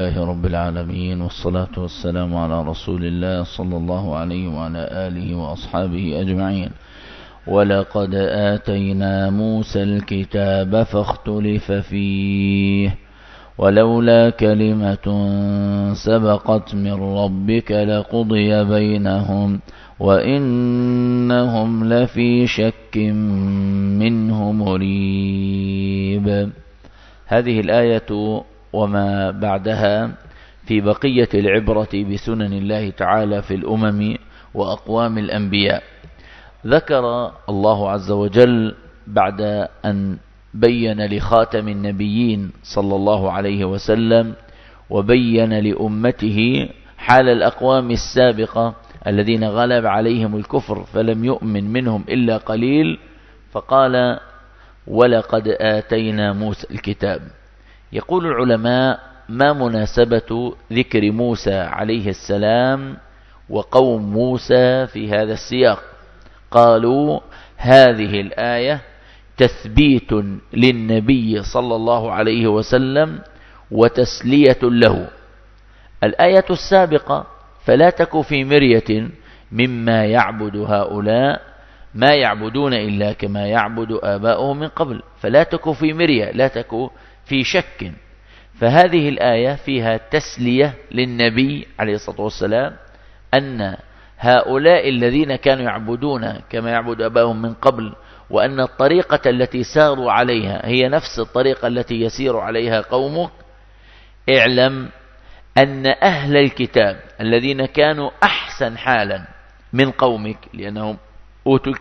لله رب العالمين، والصلاة والسلام على رسول الله صلى الله عليه وعلى آله وأصحابه أجمعين. ولقد آتينا موسى الكتاب فاختلف فيه ولولا كلمة سبقت من ربك لقضي بينهم وإنهم لفي شك منه مريب. هذه الآية وما بعدها في بقية العبرة بسنن الله تعالى في الأمم وأقوام الأنبياء. ذكر الله عز وجل بعد أن بين لخاتم النبيين صلى الله عليه وسلم وبين لأمته حال الأقوام السابقة الذين غلب عليهم الكفر فلم يؤمن منهم إلا قليل، فقال: ولقد آتينا موسى الكتاب. يقول العلماء: ما مناسبة ذكر موسى عليه السلام وقوم موسى في هذا السياق؟ قالوا: هذه الآية تثبيت للنبي صلى الله عليه وسلم وتسلية له. الآية السابقة: فلا تك في مرية مما يعبد هؤلاء ما يعبدون إلا كما يعبد آباؤهم من قبل. فلا تك في مرية، لا تك في شك. فهذه الآية فيها تسلية للنبي عليه الصلاة والسلام أن هؤلاء الذين كانوا يعبدون كما يعبد آباؤهم من قبل، وأن الطريقة التي ساروا عليها هي نفس الطريقة التي يسير عليها قومك. اعلم أن أهل الكتاب الذين كانوا أحسن حالا من قومك، لأنهم أوتوا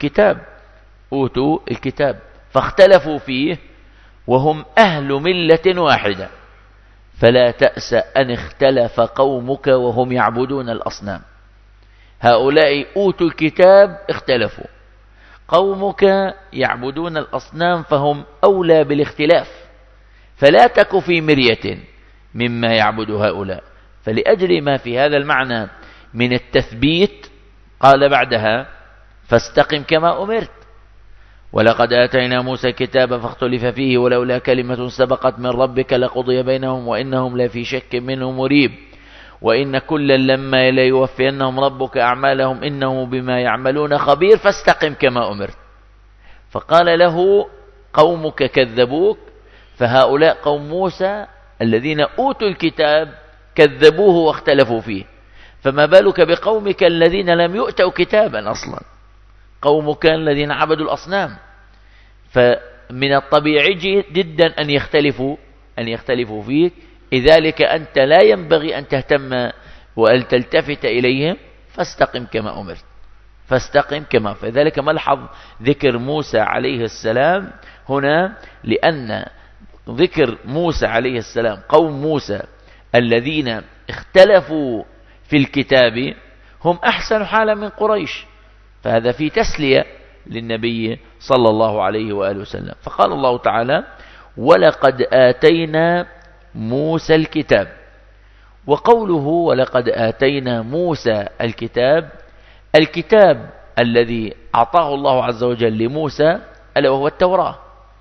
الكتاب فاختلفوا فيه وهم أهل ملة واحدة، فلا تأس أن اختلف قومك وهم يعبدون الأصنام. هؤلاء أوتوا الكتاب اختلفوا، قومك يعبدون الأصنام فهم أولى بالاختلاف. فلا تك في مرية مما يعبد هؤلاء. فلأجل ما في هذا المعنى من التثبيت قال بعدها: فاستقم كما أمرت. ولقد آتينا موسى الكتاب فاختلف فيه ولولا كلمة سبقت من ربك لقضي بينهم وإنهم لفي شك منه مريب. وإن كلا لما ليوفينهم ربك أعمالهم إنه بما يعملون خبير فاستقم كما أمرت. فقال له: قومك كذبوك. فهؤلاء قوم موسى الذين أوتوا الكتاب كذبوه واختلفوا فيه، فما بالك بقومك الذين لم يؤتوا كتابا أصلا، قومك الذين عبدوا الأصنام. فمن الطبيعي جدا أن يختلفوا فيك. لذلك أنت لا ينبغي أن تهتم وأن تلتفت إليهم، فاستقم كما أمرت. فاستقم كما. فذلك ملحظ ذكر موسى عليه السلام هنا، لأن ذكر موسى عليه السلام قوم موسى الذين اختلفوا في الكتاب هم أحسن حالا من قريش، فهذا في تسلية للنبي صلى الله عليه وآله وسلم. فقال الله تعالى: ولقد آتينا موسى الكتاب. وقوله ولقد آتينا موسى الكتاب الذي أعطاه الله عز وجل لموسى ألا وهو التوراة.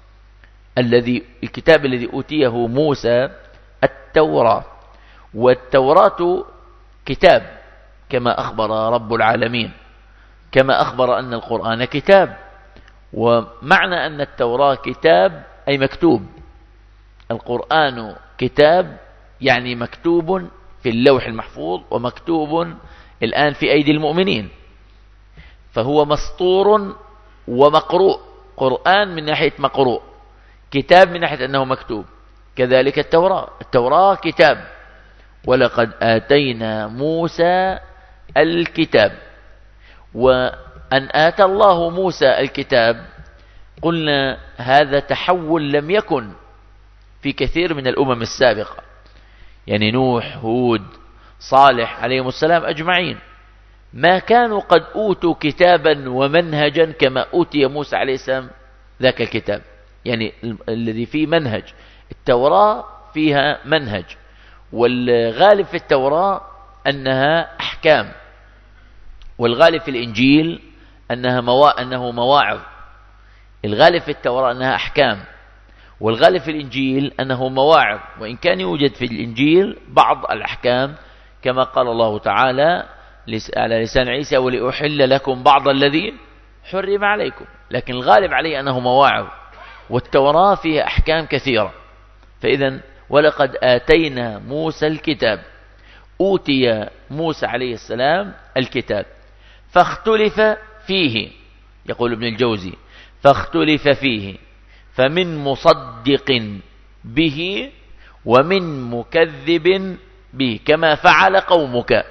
الكتاب الذي أوتيه موسى التوراة. والتوراة كتاب كما أخبر رب العالمين، كما أخبر أن القرآن كتاب. ومعنى أن التوراة كتاب أي مكتوب. القرآن كتاب يعني مكتوب في اللوح المحفوظ ومكتوب الآن في أيدي المؤمنين، فهو مسطور ومقروء. قرآن من ناحية مقروء، كتاب من ناحية أنه مكتوب. كذلك التوراة كتاب. ولقد آتينا موسى الكتاب. وأن آتى الله موسى الكتاب قلنا هذا تحول لم يكن في كثير من الأمم السابقة، يعني نوح، هود، صالح عليهم السلام أجمعين ما كانوا قد أوتوا كتابا ومنهجا كما أوتي موسى عليه السلام ذاك الكتاب، يعني الذي فيه منهج. التوراة فيها منهج، والغالب في التوراة أنها أحكام، والغالب في الإنجيل أنه مواعظ. الغالب في التوراة أنها أحكام، والغالب في الإنجيل أنه مواعظ، وإن كان يوجد في الإنجيل بعض الأحكام كما قال الله تعالى على لسان عيسى ولأحل لكم بعض الذي حرم عليكم، لكن الغالب عليه أنه مواعظ، والتوراة فيها أحكام كثيرة. فإذا ولقد آتينا موسى الكتاب، أوتي موسى عليه السلام الكتاب فاختلف فيه، يقول ابن الجوزي فاختلف فيه، فمن مصدق به ومن مكذب به كما فعل قومك.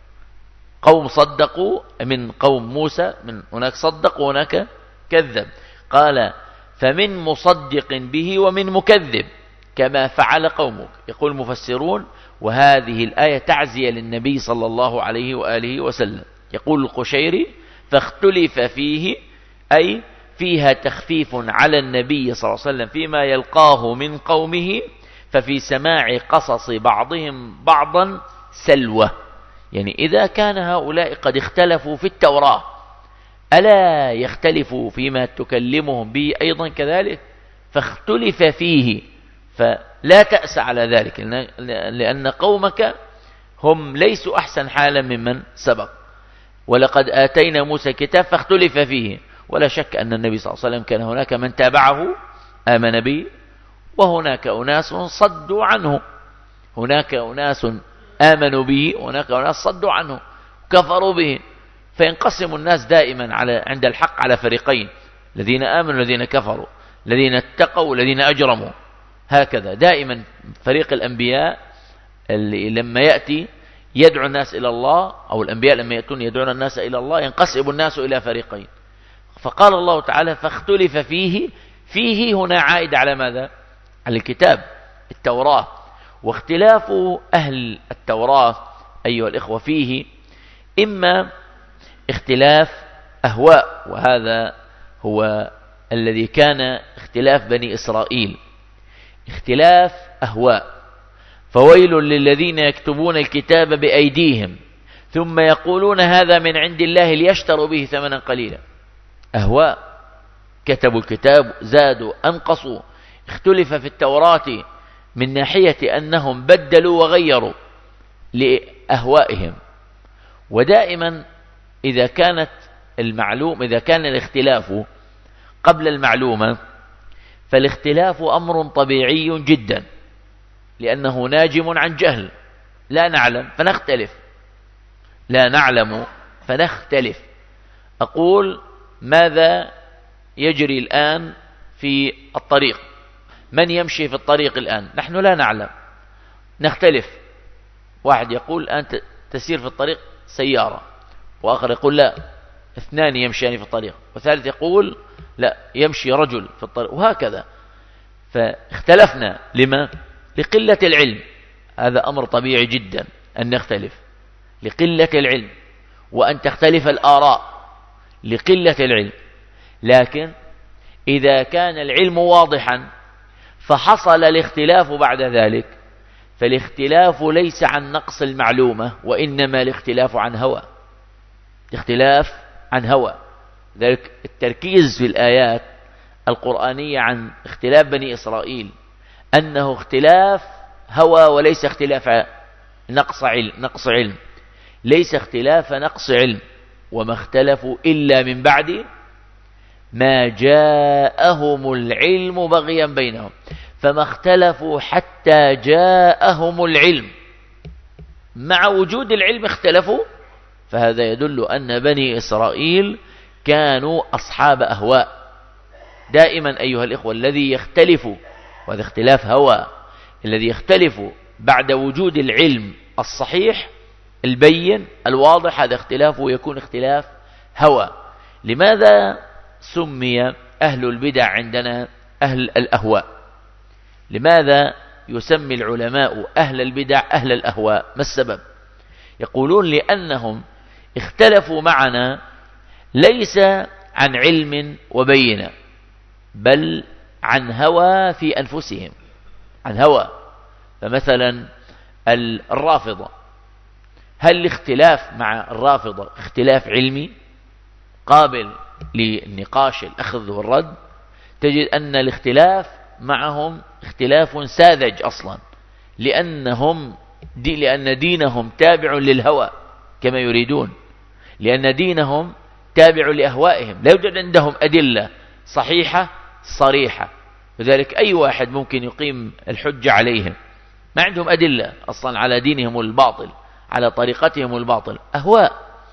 قوم صدقوا من قوم موسى، من هناك صدق وهناك كذب، قال فمن مصدق به ومن مكذب كما فعل قومك. يقول المفسرون وهذه الآية تعزية للنبي صلى الله عليه وآله وسلم. يقول القشيري فاختلف فيه أي فيها تخفيف على النبي صلى الله عليه وسلم فيما يلقاه من قومه، ففي سماع قصص بعضهم بعضا سلوة. يعني إذا كان هؤلاء قد اختلفوا في التوراة ألا يختلفوا فيما تكلمهم به أيضا كذلك؟ فاختلف فيه، فلا تأس على ذلك، لأن قومك هم ليسوا أحسن حالا ممن سبق. ولقد آتينا موسى كتاب فاختلف فيه، ولا شك أن النبي صلى الله عليه وسلم كان هناك من تابعه آمن به، وهناك أناس صدوا عنه، هناك أناس آمنوا به وهناك أناس صدوا عنه كفروا به. فينقسم الناس دائما عند الحق على فريقين، الذين آمنوا الذين كفروا، الذين اتقوا والذين أجرموا، هكذا دائما. فريق الأنبياء اللي لما يأتي يدعو الناس إلى الله، أو الأنبياء لما يأتون يدعون الناس إلى الله، ينقسم الناس إلى فريقين. فقال الله تعالى فاختلف فيه، فيه هنا عائد على ماذا؟ على الكتاب التوراة. واختلاف أهل التوراة أيها الإخوة فيه إما اختلاف أهواء، وهذا هو الذي كان اختلاف بني إسرائيل، اختلاف أهواء. فويل للذين يكتبون الكتاب بأيديهم ثم يقولون هذا من عند الله ليشتروا به ثمنا قليلا. أهواء، كتبوا الكتاب زادوا أنقصوا. اختلف في التوراة من ناحية أنهم بدلوا وغيروا لأهوائهم. ودائما إذا كان الاختلاف قبل المعلومة فالاختلاف أمر طبيعي جدا، لأنه ناجم عن جهل، لا نعلم فنختلف، لا نعلم فنختلف. أقول ماذا يجري الآن في الطريق؟ من يمشي في الطريق الآن؟ نحن لا نعلم، نختلف. واحد يقول أنت تسير في الطريق سيارة، وآخر يقول لا اثنان يمشيان في الطريق، وثالث يقول لا يمشي رجل في الطريق، وهكذا. فاختلفنا لما؟ لقلة العلم. هذا أمر طبيعي جدا أن نختلف لقلة العلم، وأن تختلف الآراء لقلة العلم. لكن إذا كان العلم واضحا فحصل الاختلاف بعد ذلك، فالاختلاف ليس عن نقص المعلومة، وإنما الاختلاف عن هوى، اختلاف عن هوى. ذلك التركيز في الآيات القرآنية عن اختلاف بني إسرائيل أنه اختلاف هوى وليس اختلاف نقص علم، ليس اختلاف نقص علم. وما اختلفوا إلا من بعد ما جاءهم العلم بغيا بينهم، فما اختلفوا حتى جاءهم العلم. مع وجود العلم اختلفوا، فهذا يدل أن بني إسرائيل كانوا أصحاب أهواء. دائما أيها الإخوة الذي يختلف، وهذا اختلاف هوى، الذي يختلف بعد وجود العلم الصحيح البين الواضح، هذا اختلافه يكون اختلاف هوى. لماذا سمي أهل البدع عندنا أهل الأهواء؟ لماذا يسمي العلماء أهل البدع أهل الأهواء؟ ما السبب؟ يقولون لأنهم اختلفوا معنا ليس عن علم وبينة، بل عن هوى في أنفسهم، عن هوى. فمثلا الرافضة، هل الاختلاف مع الرافضة اختلاف علمي قابل للنقاش الأخذ والرد؟ تجد أن الاختلاف معهم اختلاف ساذج أصلا، لأن دينهم تابع للهوى كما يريدون، لأن دينهم تابع لأهوائهم، لا يوجد عندهم أدلة صحيحة صريحة، لذلك أي واحد ممكن يقيم الحجة عليهم، ما عندهم أدلة أصلا على دينهم الباطل، على طريقتهم الباطل، أهواء.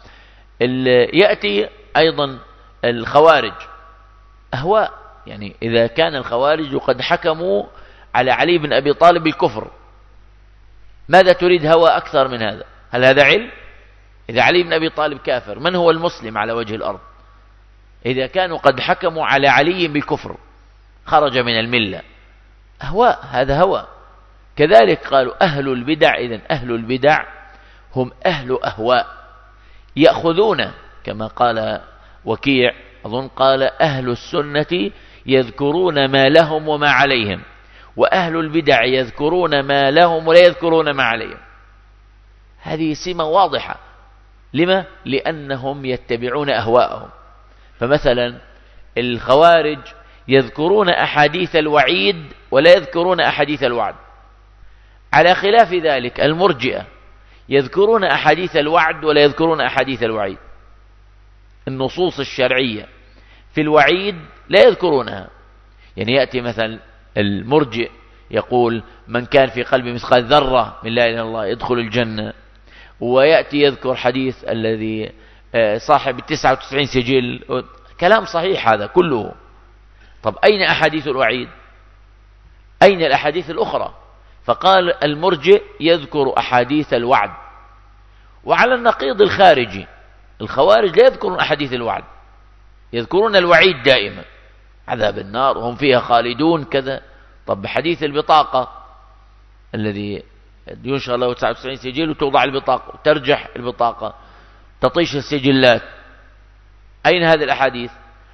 يأتي أيضا الخوارج، أهواء. يعني إذا كان الخوارج قد حكموا على علي بن أبي طالب بالكفر، ماذا تريد هوى أكثر من هذا؟ هل هذا علم؟ إذا علي بن أبي طالب كافر، من هو المسلم على وجه الأرض؟ إذا كانوا قد حكموا على علي بالكفر خرج من الملة، أهواء، هذا هوى. كذلك قالوا أهل البدع، إذن أهل البدع هم أهل أهواء، يأخذون كما قال وكيع أظن قال أهل السنة يذكرون ما لهم وما عليهم، وأهل البدع يذكرون ما لهم ولا يذكرون ما عليهم. هذه سمة واضحة. لما؟ لأنهم يتبعون أهواءهم. فمثلا الخوارج يذكرون أحاديث الوعيد ولا يذكرون أحاديث الوعد، على خلاف ذلك المرجئة يذكرون أحاديث الوعد ولا يذكرون أحاديث الوعيد. النصوص الشرعية في الوعيد لا يذكرونها، يعني يأتي مثلا المرجئ يقول من كان في قلبه مثقال ذرة من لا إله إلا الله يدخل الجنة، ويأتي يذكر حديث الذي صاحب 99 سجل، كلام صحيح هذا كله. طب أين أحاديث الوعيد؟ أين الأحاديث الأخرى؟ فقال المرجئ يذكر أحاديث الوعد. وعلى النقيض الخارجي، الخوارج لا يذكرون أحاديث الوعد، يذكرون الوعيد دائما، عذاب النار وهم فيها خالدون كذا. طب حديث البطاقة الذي ينشر له 99 سجل وتوضع البطاقة وترجح البطاقة تطيش السجلات، أين هذه الأحاديث؟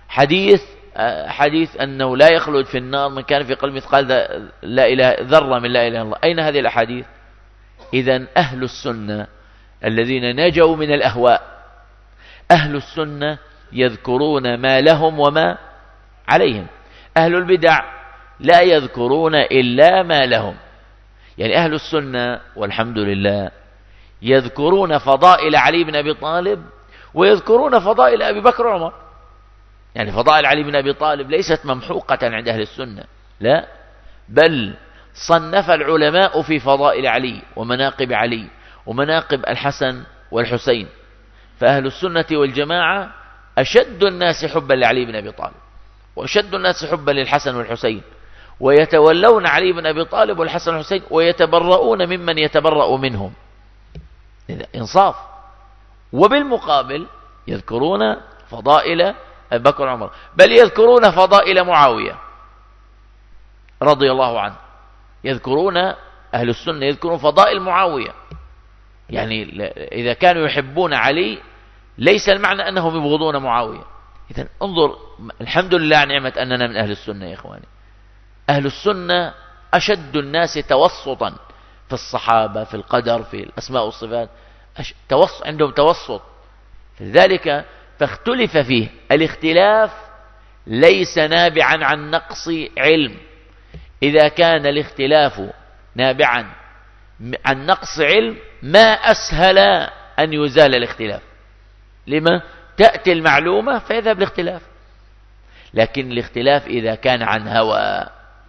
حديث أنه لا يخلد في النار من كان في قلب مثقال لا إله ذرة من لا إله إلا الله، أين هذه الأحاديث؟ إذن أهل السنة الذين نجوا من الأهواء، أهل السنة يذكرون ما لهم وما عليهم. أهل البدع لا يذكرون إلا ما لهم. يعني أهل السنة والحمد لله يذكرون فضائل علي بن أبي طالب ويذكرون فضائل أبي بكر وعمر. يعني فضائل علي بن أبي طالب ليست ممحوقة عند أهل السنة، لا، بل صنف العلماء في فضائل علي ومناقب علي ومناقب الحسن والحسين. فأهل السنة والجماعة أشد الناس حبا لعلي بن أبي طالب وأشد الناس حبا للحسن والحسين، ويتولون علي بن أبي طالب والحسن والحسين ويتبرؤون ممن يتبرأ منهم. إذا إنصاف. وبالمقابل يذكرون فضائل أبي بكر وعمر، بل يذكرون فضائل معاوية رضي الله عنه، يذكرون أهل السنة يذكرون فضائل معاوية. يعني إذا كانوا يحبون علي ليس المعنى أنهم يبغضون معاوية. إذن انظر، الحمد لله عن نعمة أننا من أهل السنة يا إخواني. أهل السنة أشد الناس توسطا في الصحابة، في القدر، في الأسماء والصفات، عندهم توسط. لذلك فاختلف فيه. الاختلاف ليس نابعا عن نقص علم. إذا كان الاختلاف نابعا عن نقص علم ما أسهل أن يزال الاختلاف. لما؟ تأتي المعلومة فيذهب الاختلاف. لكن الاختلاف إذا كان عن هوى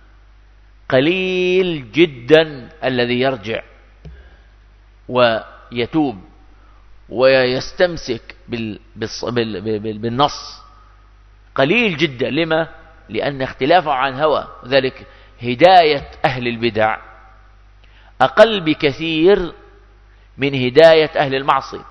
قليل جدا الذي يرجع ويتوب ويستمسك بالنص، قليل جدا. لما؟ لأن اختلافه عن هوى. ذلك هداية أهل البدع أقل بكثير من هداية أهل المعصية.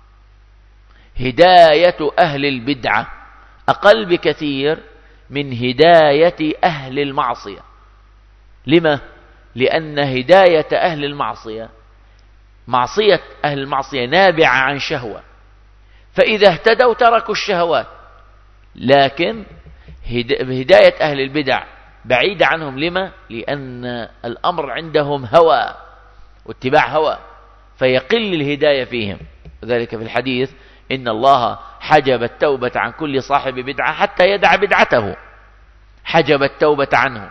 هداية أهل البدعة أقل بكثير من هداية أهل المعصية. لما؟ لأن هداية أهل المعصية، معصية أهل المعصية نابعة عن شهوة، فإذا اهتدوا تركوا الشهوات. لكن هداية أهل البدع بعيدة عنهم. لما؟ لأن الأمر عندهم هوى واتباع هوى، فيقل الهداية فيهم. ذلك في الحديث إن الله حجب التوبة عن كل صاحب بدعة حتى يدع بدعته، حجب التوبة عنه.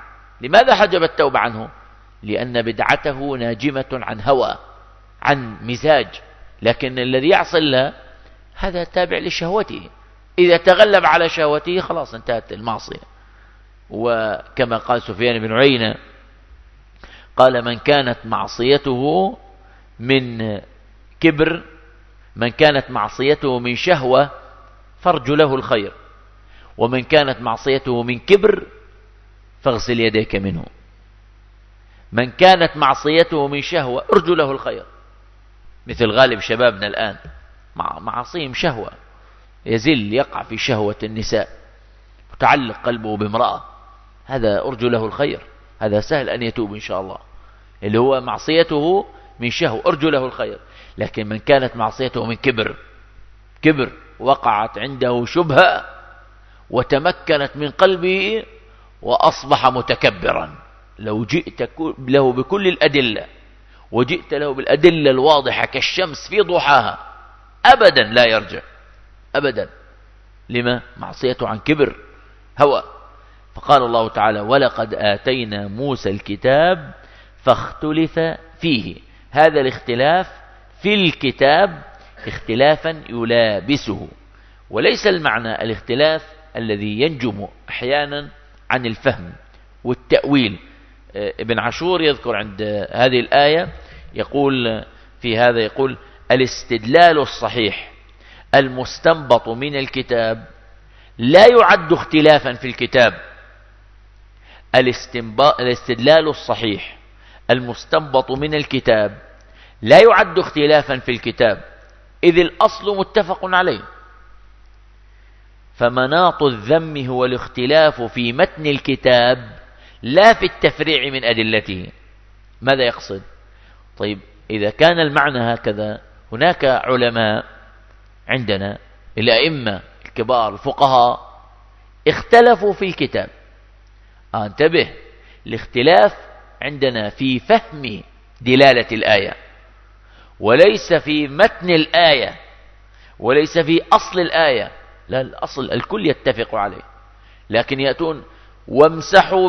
لماذا حجب التوبة عنه؟ لأن بدعته ناجمة عن هوى، عن مزاج، لكن الذي يعصي الله هذا تابع لشهوته، إذا تغلب على شهوته خلاص انتهت المعصية. وكما قال سفيان بن عيينة قال: من كانت معصيته من كبر، من كانت معصيته من شهوة فارجو له الخير، ومن كانت معصيته من كبر فاغسل يديك منه. من كانت معصيته من شهوة ارجو له الخير، مثل غالب شبابنا الآن معاصيهم شهوة، يزل يقع في شهوة النساء، متعلق قلبه بامرأة، هذا أرجو له الخير، هذا سهل أن يتوب إن شاء الله، اللي هو معصيته من شهوة أرجو له الخير. لكن من كانت معصيته من كبر وقعت عنده شبهة وتمكنت من قلبه وأصبح متكبرا، لو جئت له بكل الأدلة وجئت له بالأدلة الواضحة كالشمس في ضحاها أبدا لا يرجع أبدا. لما؟ معصيته عن كبر هوى. فقال الله تعالى: ولقد آتينا موسى الكتاب فاختلف فيه. هذا الاختلاف في الكتاب اختلافا يلابسه، وليس المعنى الاختلاف الذي ينجم أحيانا عن الفهم والتأويل. ابن عاشور يذكر عند هذه الآية يقول في هذا، يقول: الاستدلال الصحيح المستنبط من الكتاب لا يعد اختلافا في الكتاب. الاستدلال الصحيح المستنبط من الكتاب لا يعد اختلافا في الكتاب، إذ الأصل متفق عليه. فمناط الذم هو الاختلاف في متن الكتاب لا في التفريع من أدلته. ماذا يقصد؟ طيب، إذا كان المعنى هكذا، هناك علماء عندنا الأئمة الكبار الفقهاء اختلفوا في الكتاب. انتبه، الاختلاف عندنا في فهم دلالة الآية، وليس في متن الآية، وليس في أصل الآية. لا، الأصل الكل يتفق عليه، لكن يأتون: وامسحوا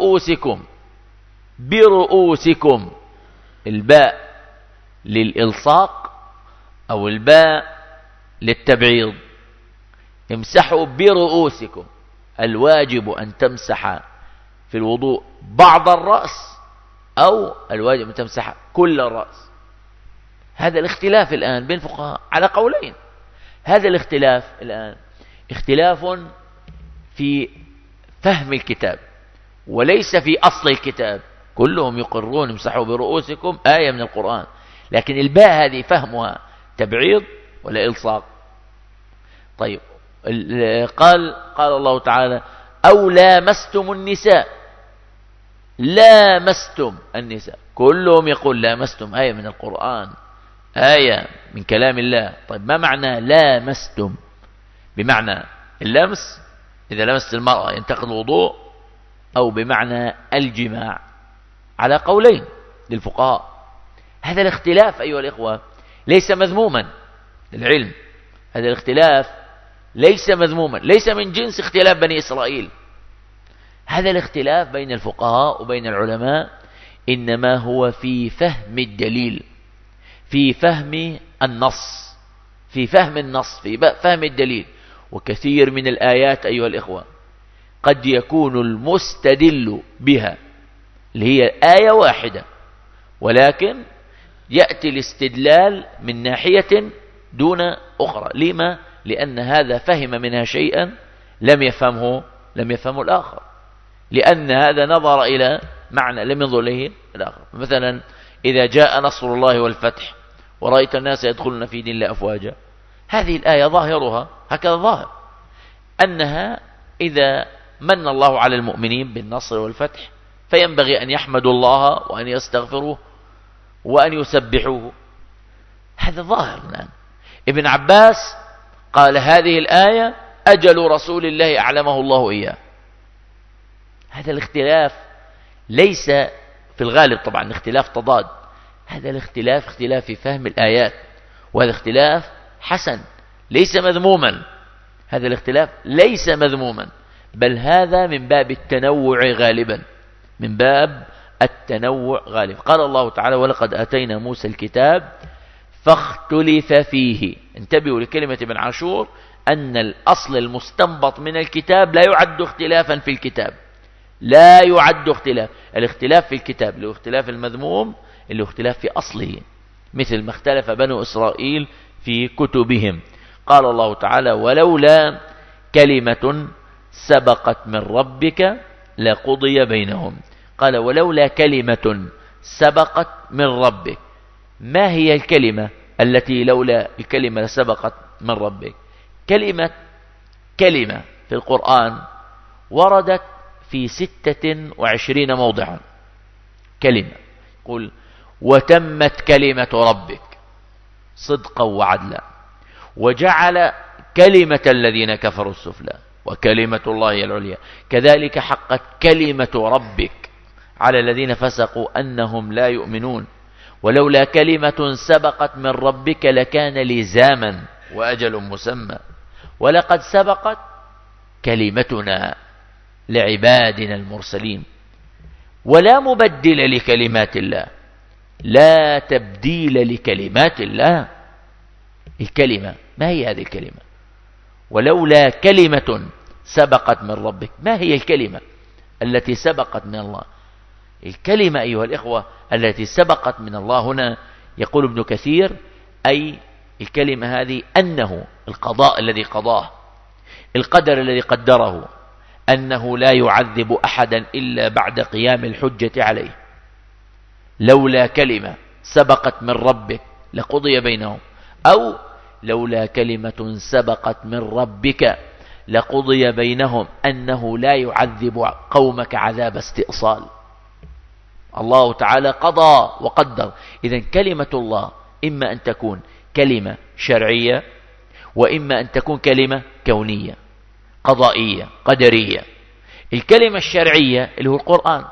برؤوسكم، الباء للإلصاق أو الباء للتبعيض. امسحوا برؤوسكم، الواجب أن تمسح في الوضوء بعض الرأس، أو الواجب أن تمسح كل الرأس. هذا الاختلاف الآن بين الفقهاء على قولين. هذا الاختلاف الآن اختلاف في فهم الكتاب وليس في أصل الكتاب. كلهم يقرون امسحوا برؤوسكم آية من القرآن، لكن الباء هذه فهمها تبعيض ولا إلصاق. طيب، قال الله تعالى: أو لامستم النساء. لامستم النساء، كلهم يقول لامستم آية من القرآن، آية من كلام الله. طيب، ما معنى لامستم؟ بمعنى اللمس إذا لمست المرأة ينتقض الوضوء، أو بمعنى الجماع، على قولين للفقهاء. هذا الاختلاف أيها الإخوة ليس مذموما للعلم، هذا الاختلاف ليس مذموما، ليس من جنس اختلاف بني إسرائيل. هذا الاختلاف بين الفقهاء وبين العلماء إنما هو في فهم الدليل، في فهم النص، في فهم النص، في فهم الدليل. وكثير من الآيات أيها الإخوة قد يكون المستدل بها اللي هي آية واحدة، ولكن يأتي الاستدلال من ناحية دون أخرى. لما؟ لأن هذا فهم منها شيئا لم يفهمه الآخر، لأن هذا نظر إلى معنى لم ينظر إليه الآخر. مثلا إذا جاء نصر الله والفتح ورأيت الناس يدخلون في دين الله أفواجا، هذه الآية ظاهرها هكذا ظاهر أنها إذا من الله على المؤمنين بالنصر والفتح فينبغي أن يحمدوا الله وأن يستغفروه وأن يسبحوه. هذا ظاهر الآن. ابن عباس قال: هذه الآية أجل رسول الله أعلمه الله إياه. هذا الاختلاف ليس في الغالب طبعا اختلاف تضاد، هذا الاختلاف اختلاف في فهم الآيات، وهذا اختلاف حسن ليس مذموما. هذا الاختلاف ليس مذموما، بل هذا من باب التنوع غالبا، من باب التنوع غالب. قال الله تعالى ولقد آتينا موسى الكتاب فاختلف فيه. انتبهوا لكلمة ابن عاشور أن الأصل المستنبط من الكتاب لا يعد اختلافا في الكتاب، لا يعد اختلاف. الاختلاف في الكتاب له اختلاف المذموم، اللي اختلاف في أصله، مثل ما اختلف بنو إسرائيل في كتبهم. قال الله تعالى ولولا كلمة سبقت من ربك لقضي بينهم. قال ولولا كلمة سبقت من ربك. ما هي الكلمة التي لولا الكلمة سبقت من ربك؟ كلمة في القرآن وردت في 26 موضعا. كلمة قل وتمت كلمة ربك صدقا وعدلا وجعل كلمة الذين كفروا السفلى وكلمة الله العليا. كذلك حقت كلمة ربك على الذين فسقوا أنهم لا يؤمنون. ولولا كلمة سبقت من ربك لكان لزاما وأجل مسمى. ولقد سبقت كلمتنا لعبادنا المرسلين ولا مبدل لكلمات الله. لا تبديل لكلمات الله. الكلمة ما هي هذه الكلمة؟ ولولا كلمة سبقت من ربك. ما هي الكلمة التي سبقت من الله؟ الكلمة أيها الإخوة التي سبقت من الله هنا يقول ابن كثير أي الكلمة هذه أنه القضاء الذي قضاه، القدر الذي قدره، أنه لا يعذب أحدا إلا بعد قيام الحجة عليه. لولا كلمة سبقت من ربك لقضي بينهم، أو لولا كلمة سبقت من ربك لقضي بينهم أنه لا يعذب قومك عذاب استئصال. الله تعالى قضى وقدر. إذن كلمة الله إما أن تكون كلمة شرعية وإما أن تكون كلمة كونية قضائية قدرية. الكلمة الشرعية اللي هو القرآن.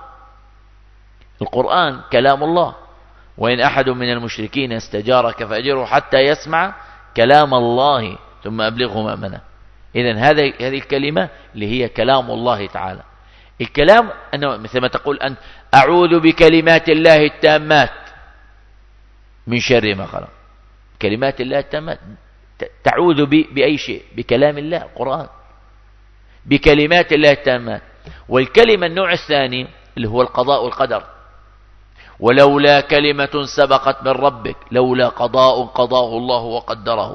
القرآن كلام الله. وإن أحد من المشركين استجارك فأجره حتى يسمع كلام الله ثم أبلغه مأمنه. إذن هذه الكلمة اللي هي كلام الله تعالى. الكلام أنه مثل ما تقول أنت أعوذ بكلمات الله التامات من شر ما خلق. كلمات الله التامات تعوذ بأي شيء؟ بكلام الله القرآن، بكلمات الله التامات. والكلمة النوع الثاني اللي هو القضاء والقدر. ولولا كلمة سبقت من ربك، لولا قضاء قضاه الله وقدره.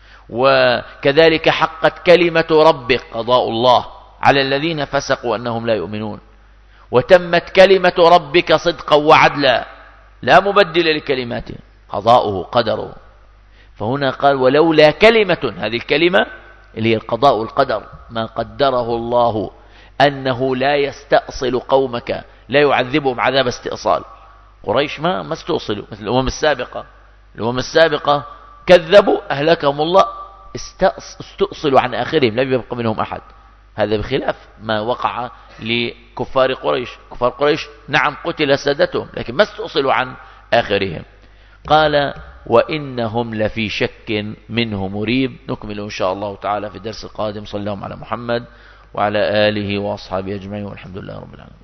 وكذلك حقت كلمة ربك قضاء الله على الذين فسقوا أنهم لا يؤمنون. وتمت كلمة ربك صدقا وعدلا لا مبدل لكلماته قضاؤه قدره. فهنا قال ولولا كلمة، هذه الكلمة اللي هي القضاء والقدر، ما قدره الله أنه لا يستأصل قومك، لا يعذبهم عذاب استئصال. قريش ما استؤصلوا مثل الأمم السابقة كذبوا أهلكهم الله، استؤصلوا عن آخرهم، لم يبق منهم أحد. هذا بخلاف ما وقع لكفار قريش. كفار قريش نعم قتل سادتهم لكن ما استؤصلوا عن آخرهم. قال وإنهم لفي شك منه مريب. نكمل إن شاء الله تعالى في الدرس القادم. صلى الله على محمد وعلى آله وأصحابه أجمعين والحمد لله رب العالمين.